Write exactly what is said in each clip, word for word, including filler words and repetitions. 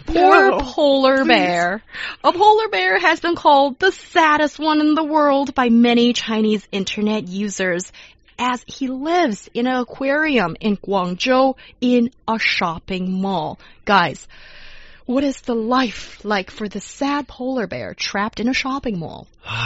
Poor No, polar please. bear. A polar bear has been called the saddest one in the world by many Chinese internet users, as he lives in an aquarium in Guangzhou in a shopping mall. Guys, what is the life like for the sad polar bear trapped in a shopping mall?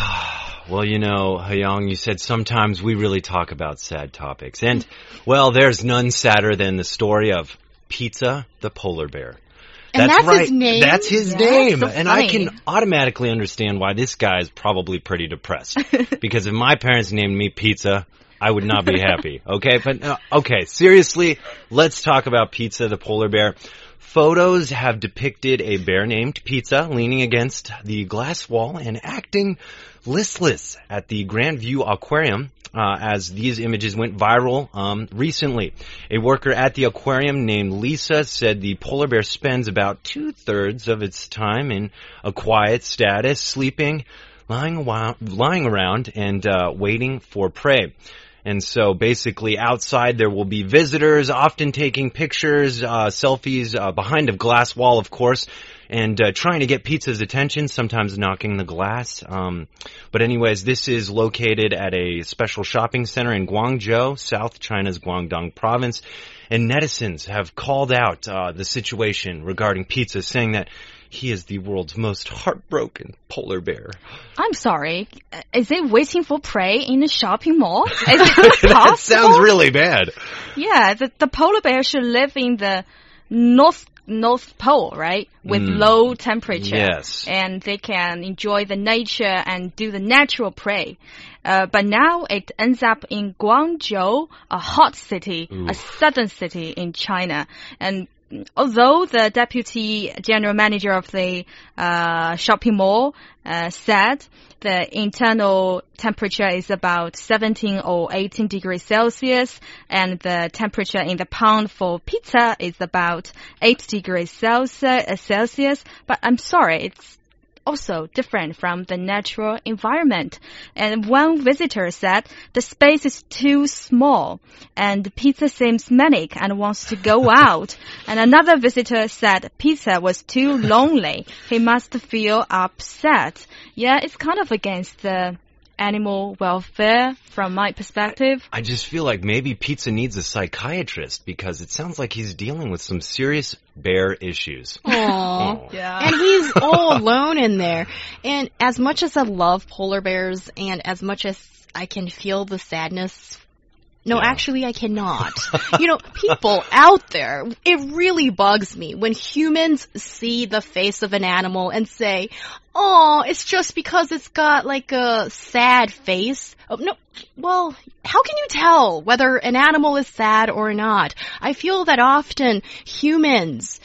Well, you know, Hyung, you said sometimes we really talk about sad topics. And, well, there's none sadder than the story of Pizza the polar bear. And That's, that's right. his name? That's his Yeah, name. so and I funny. can automatically understand why this guy is probably pretty depressed. Because if my parents named me Pizza, I would not be happy. Okay? But, uh, okay, seriously, let's talk about Pizza the polar bear. Photos have depicted a bear named Pizza leaning against the glass wall and acting listless at the Grandview Aquarium uh, as these images went viral um, recently. A worker at the aquarium named Lisa said the polar bear spends about two-thirds of its time in a quiet status, sleeping, lying, around, lying around, and uh, waiting for prey. And so basically outside there will be visitors often taking pictures, uh, selfies uh, behind a glass wall, of course, and uh, trying to get Pizza's attention, sometimes knocking the glass. Um, but anyways, this is located at a special shopping center in Guangzhou, South China's Guangdong province. And netizens have called out uh, the situation regarding Pizza, saying that he is the world's most heartbroken polar bear. I'm sorry. Is it waiting for prey in a shopping mall? Is it That possible? sounds really bad. Yeah, the, the polar bear should live in the north North Pole, right? With Mm. low temperature. Yes. And they can enjoy the nature and do the natural prey. Uh, but now it ends up in Guangzhou, a hot city, Oof. a southern city in China. And although the deputy general manager of the uh, shopping mall uh, said the internal temperature is about seventeen or eighteen degrees Celsius, and the temperature in the pound for pizza is about eight degrees Celsius, but I'm sorry, it's also different from the natural environment. And one visitor said the space is too small and Pizza seems manic and wants to go out. And another visitor said Pizza was too lonely. He must feel upset. Yeah, it's kind of against the animal welfare from my perspective. I just feel like maybe Pizza needs a psychiatrist because it sounds like he's dealing with some serious bear issues. Aww. Oh. Yeah. And he's all alone in there. And as much as I love polar bears and as much as I can feel the sadness, no, Yeah. actually I cannot. You know, people out there, it really bugs me when humans see the face of an animal and say, oh, it's just because it's got like a sad face. Oh, no, well, how can you tell whether an animal is sad or not? I feel that often humans,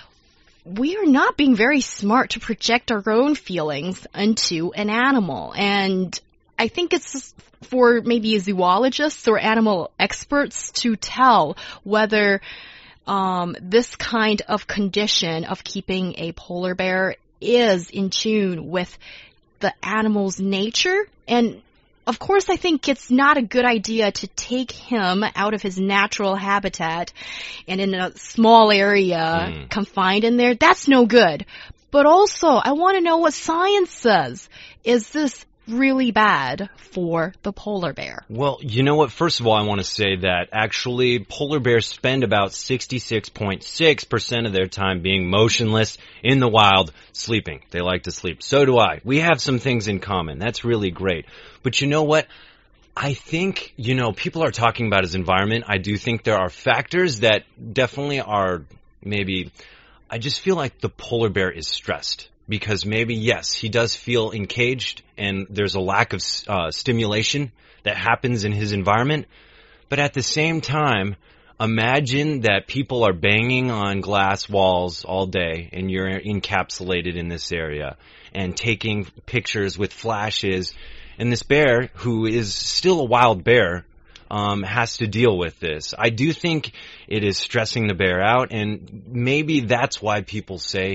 we are not being very smart to project our own feelings into an animal. And I think it's for maybe zoologists or animal experts to tell whether um, this kind of condition of keeping a polar bear is in tune with the animal's nature. And of course, I think it's not a good idea to take him out of his natural habitat and in a small area Mm. confined in there. That's no good. But also, I want to know what science says. Is this really bad for the polar bear? Well, you know what? First of all, I want to say that actually polar bears spend about sixty-six point six percent of their time being motionless in the wild, sleeping. They like to sleep. So do I. We have some things in common. That's really great. But you know what? I think, you know, people are talking about his environment. I do think there are factors that definitely are maybe, I just feel like the polar bear is stressed. Because maybe, yes, he does feel encaged and there's a lack of uh, stimulation that happens in his environment. But at the same time, imagine that people are banging on glass walls all day and you're encapsulated in this area and taking pictures with flashes. And this bear, who is still a wild bear, um, has to deal with this. I do think it is stressing the bear out, and maybe that's why people say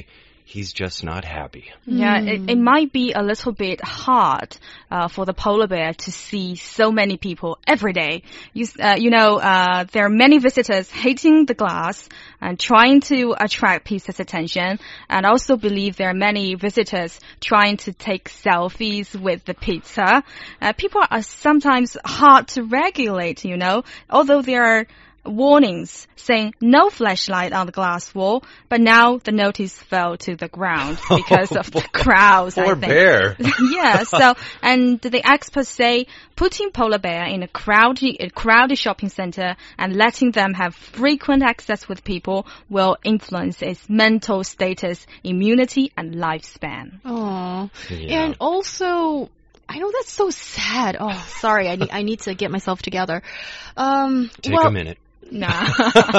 he's just not happy. Yeah, it, it might be a little bit hard uh, for the polar bear to see so many people every day. You, uh, you know, uh, there are many visitors hitting the glass and trying to attract Pizza's attention, and also believe there are many visitors trying to take selfies with the pizza. Uh, people are sometimes hard to regulate, you know, although there are warnings saying no flashlight on the glass wall, but now the notice fell to the ground because of the crowds. Poor I think. bear. Yeah, so, and the experts say putting polar bear in a crowded, a crowded shopping center and letting them have frequent access with people will influence its mental status, immunity, and lifespan. Aww. Yeah. And also, I know that's so sad. Oh, sorry. I need, I need to get myself together. Um, Take well, a minute. Nah.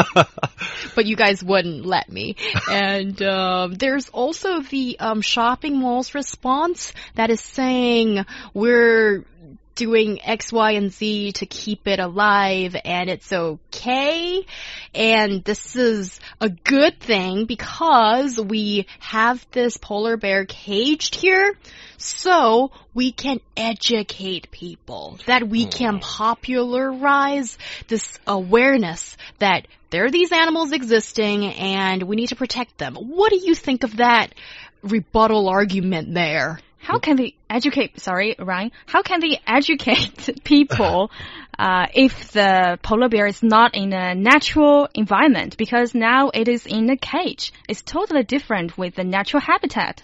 But you guys wouldn't let me. And um, there's also the um, shopping mall's response that is saying we're doing X, Y, and Z to keep it alive, and it's okay. And this is a good thing because we have this polar bear caged here, so we can educate people, that we can popularize this awareness that there are these animals existing and we need to protect them. What do you think of that rebuttal argument there? How can they educate, sorry, Ryan, how can they educate people uh, if the polar bear is not in a natural environment? Because now it is in a cage. It's totally different with the natural habitat.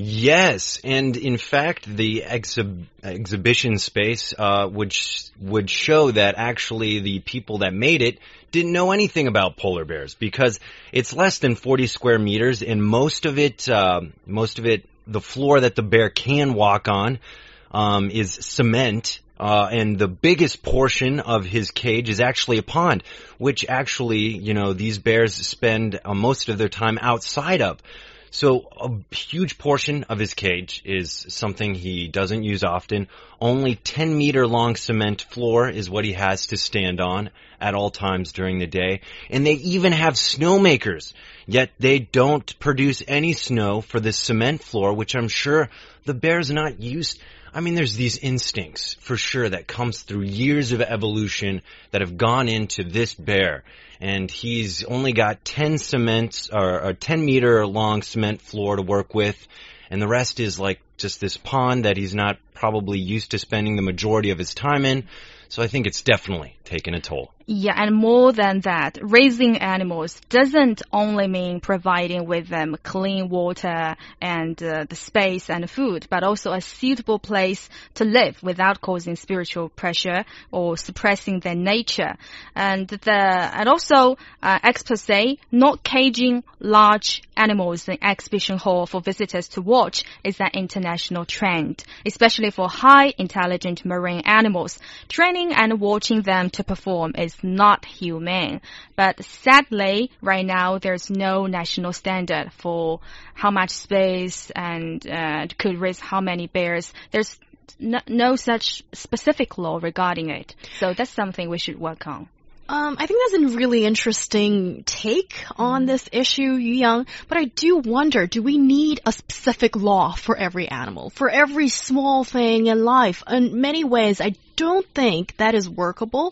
Yes, and in fact, the exhib exhibition space uh, would sh would show that actually the people that made it didn't know anything about polar bears, because it's less than forty square meters, and most of it, uh, most of it, the floor that the bear can walk on um, is cement. Uh, and the biggest portion of his cage is actually a pond, which actually, you know, these bears spend uh, most of their time outside of. So a huge portion of his cage is something he doesn't use often. Only ten meter long cement floor is what he has to stand on at all times during the day. And they even have snowmakers, yet they don't produce any snow for the cement floor, which I'm sure the bear's not used. I mean, there's these instincts for sure that comes through years of evolution that have gone into this bear. And he's only got ten cements or a ten meter long cement floor to work with. And the rest is like just this pond that he's not probably used to spending the majority of his time in. So I think it's definitely taken a toll. Yeah, and more than that, raising animals doesn't only mean providing with them clean water and uh, the space and food, but also a suitable place to live without causing spiritual pressure or suppressing their nature. And the and also uh, experts say not caging large animals in exhibition hall for visitors to watch is an international trend, especially for high intelligent marine animals. Training and watching them to perform is not humane. But sadly, right now, there's no national standard for how much space and uh, could raise how many bears. There's no, no such specific law regarding it. So that's something we should work on. Um, I think that's a really interesting take on this issue, Yu Yang. But I do wonder, do we need a specific law for every animal, for every small thing in life? In many ways, I don't think that is workable.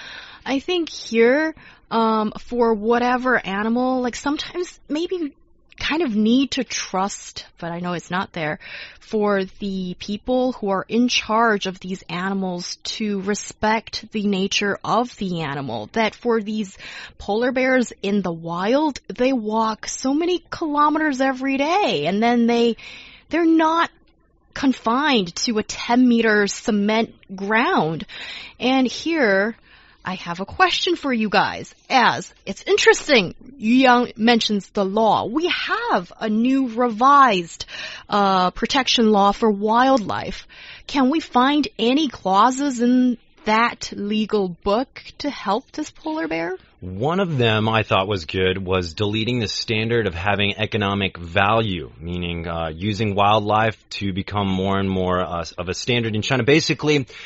I think here, um, for whatever animal, like sometimes maybe you kind of need to trust, but I know it's not there, for the people who are in charge of these animals to respect the nature of the animal. That for these polar bears in the wild, they walk so many kilometers every day, and then they, they're not confined to a ten meter cement ground. And here, I have a question for you guys, as it's interesting, Yu Yang mentions the law. We have a new revised uh, protection law for wildlife. Can we find any clauses in that legal book to help this polar bear? One of them I thought was good was deleting the standard of having economic value, meaning uh, using wildlife to become more and more uh, of a standard in China. Basically,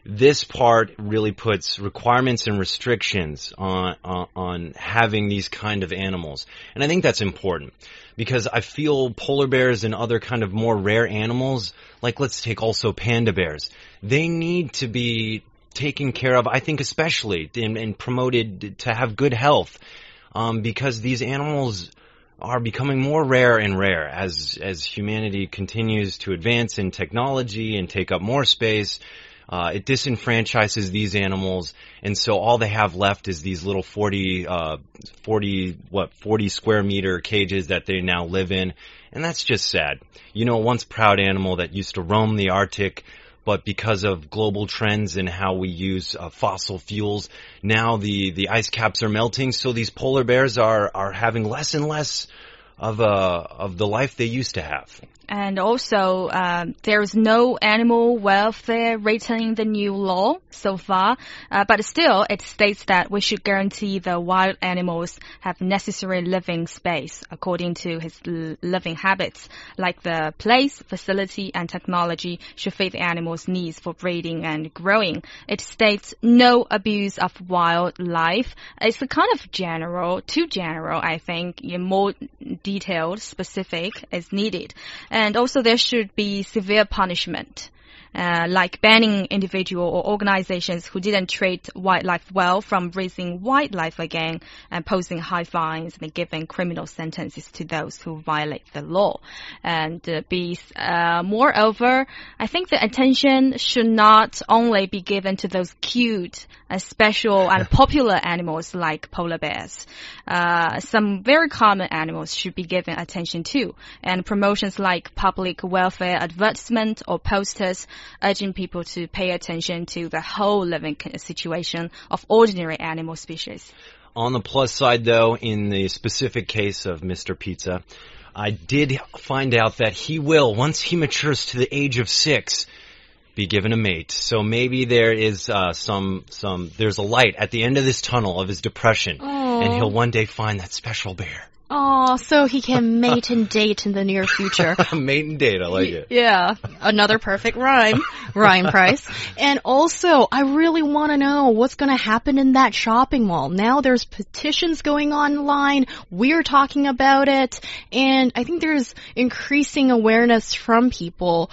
this part really puts requirements and restrictions on, on on having these kind of animals. And I think that's important because I feel polar bears and other kind of more rare animals, like let's take also panda bears, they need to be taken care of, I think especially, and, and promoted to have good health, um, because these animals are becoming more rare and rare as as humanity continues to advance in technology and take up more space. Uh, it disenfranchises these animals, and so all they have left is these little forty, uh, forty, what, forty square meter cages that they now live in, and that's just sad. You know, a once proud animal that used to roam the Arctic, but because of global trends and how we use uh, fossil fuels, now the, the ice caps are melting, so these polar bears are, are having less and less of, uh, of the life they used to have. And also, um, there's no animal welfare written in the new law so far, uh, but still it states that we should guarantee the wild animals have necessary living space according to his l- living habits, like the place, facility, and technology should fit the animals' needs for breeding and growing. It states no abuse of wildlife. It's a kind of general, too general, I think. More detailed, specific is needed. And also there should be severe punishment, uh, like banning individual or organizations who didn't treat wildlife well from raising wildlife again and posing high fines and giving criminal sentences to those who violate the law. And uh, be, uh, moreover, I think the attention should not only be given to those cute, uh, special and popular animals like polar bears. Uh, some very common animals should be given attention to, and promotions like public welfare advertisement or posters urging people to pay attention to the whole living situation of ordinary animal species. On the plus side, though, in the specific case of Mister Pizza, I did find out that he will, once he matures to the age of six, be given a mate. So maybe there is uh, some, some, there's a light at the end of this tunnel of his depression, Aww. And he'll one day find that special bear. Oh, so he can mate and date in the near future. Mate and date, I like it. Yeah, another perfect rhyme, rhyme price. And also, I really want to know what's going to happen in that shopping mall. Now there's petitions going online, we're talking about it, and I think there's increasing awareness from people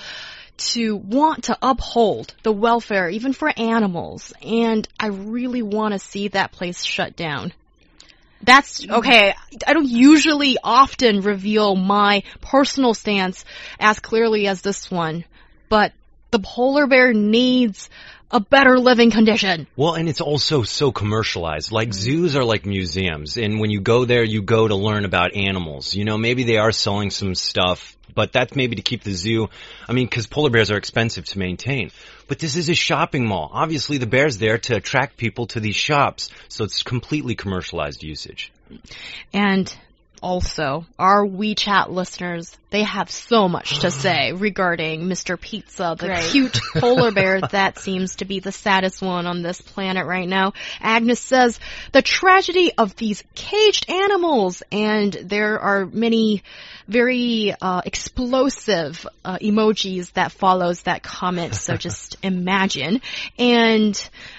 to want to uphold the welfare, even for animals. And I really want to see that place shut down. That's, okay, I don't usually often reveal my personal stance as clearly as this one, but the polar bear needs a better living condition. Well, and it's also so commercialized. Like, zoos are like museums, and when you go there, you go to learn about animals. You know, maybe they are selling some stuff, but that's maybe to keep the zoo. I mean, because polar bears are expensive to maintain. But this is a shopping mall. Obviously, the bear's there to attract people to these shops, so it's completely commercialized usage. And also, our WeChat listeners, they have so much to say regarding Mister Pizza, the Great. cute polar bear that seems to be the saddest one on this planet right now. Agnes says, the tragedy of these caged animals, and there are many very uh, explosive uh, emojis that follows that comment, so just imagine. And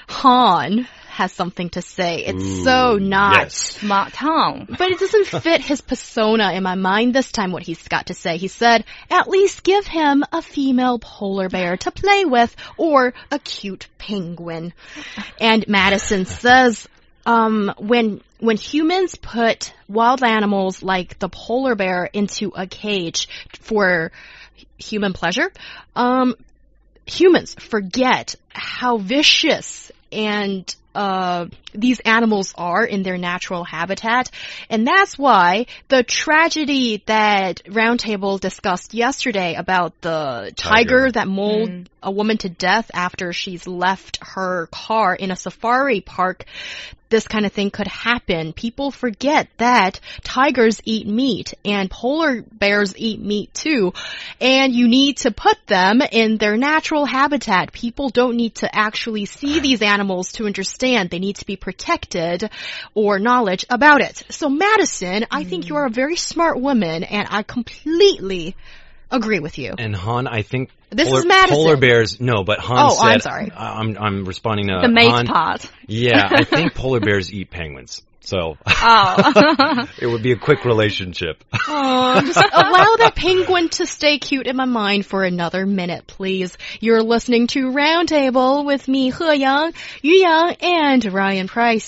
Han has something to say. It's Ooh, so not yes. Smart tongue. but it doesn't fit his persona in my mind this time, what he's got to say. He said, at least give him a female polar bear to play with or a cute penguin. And Madison says, um, when, when humans put wild animals like the polar bear into a cage for human pleasure, um, humans forget how vicious and uh these animals are in their natural habitat. And that's why the tragedy that Roundtable discussed yesterday about the tiger, Tiger. that mauled Mm. a woman to death after she's left her car in a safari park, this kind of thing could happen. People forget that tigers eat meat and polar bears eat meat too. And you need to put them in their natural habitat. People don't need to actually see these animals to understand. They need to be protected or knowledge about it. So Madison, I think you are a very smart woman, and I completely Agree with you. And Han, I think This polar, is Madison. polar bears. No, but Han Oh, said. I'm sorry. I'm I'm responding to The mate Han. part. Yeah, I think polar bears eat penguins. So Oh. it would be a quick relationship. Oh, just allow that penguin to stay cute in my mind for another minute, please. You're listening to Roundtable with me, He Yang, Yu Yang, and Ryan Price.